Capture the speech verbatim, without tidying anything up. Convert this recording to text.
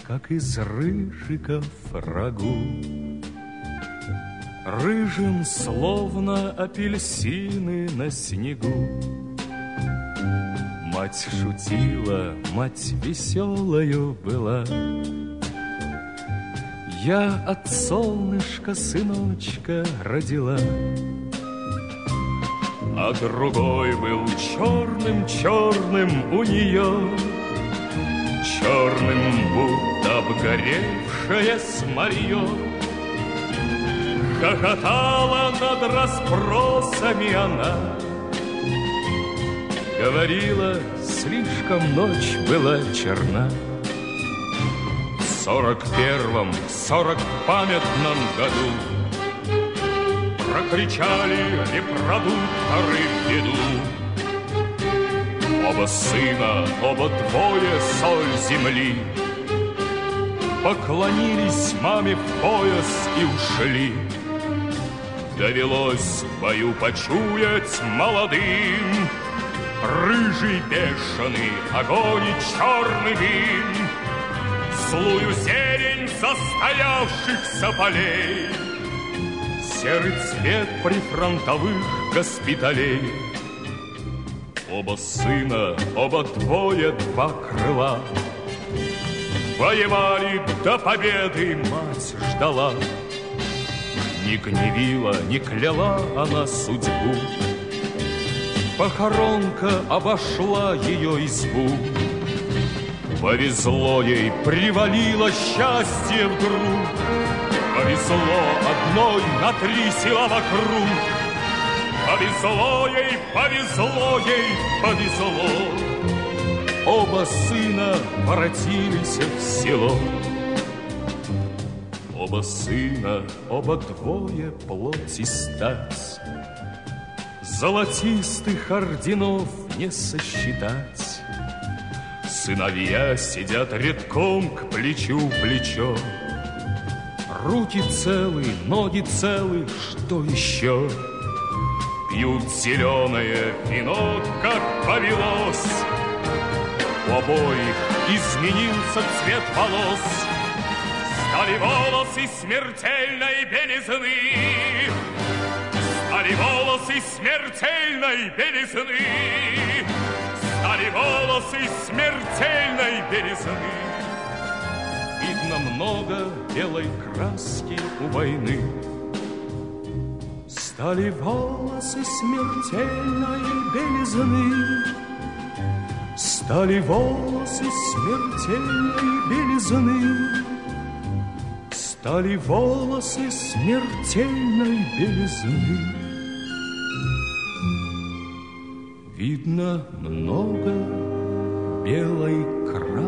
как из рыжиков рагу. Рыжим, словно апельсины на снегу. Мать шутила, мать веселою была. Я от солнышка сыночка родила. А другой был черным-черным у нее, черным, будто обгоревшее смолье. Хохотала над расспросами она, говорила, слишком ночь была черна. В сорок первом, сорок памятном году прокричали репродукторы в беду. Оба сына, оба двое соль земли, поклонились маме в пояс и ушли. Довелось в бою почуять молодым рыжий бешеный огонь и черный дым, злую зелень застоявшихся полей, серый цвет прифронтовых госпиталей. Оба сына, оба двое, два крыла, воевали до победы, мать ждала. Не гневила, не кляла она судьбу, похоронка обошла ее избу. Повезло ей, привалило счастье вдруг, повезло одной на три села вокруг. Повезло ей, повезло ей, повезло. Оба сына воротились в село. Оба сына, оба двое, плоть и стать, золотистых орденов не сосчитать. Сыновья сидят редком к плечу плечо. Руки целы, ноги целы, что еще? Пьют зеленое вино, как повелось. У обоих изменился цвет волос. Стали волосы смертельной белизны, стали волосы смертельной белизны, стали волосы смертельной белизны. Видно много белой краски у войны. Стали волосы смертельной белизны, стали волосы смертельной белизны, стали волосы смертельной белизны. Видно много белой краски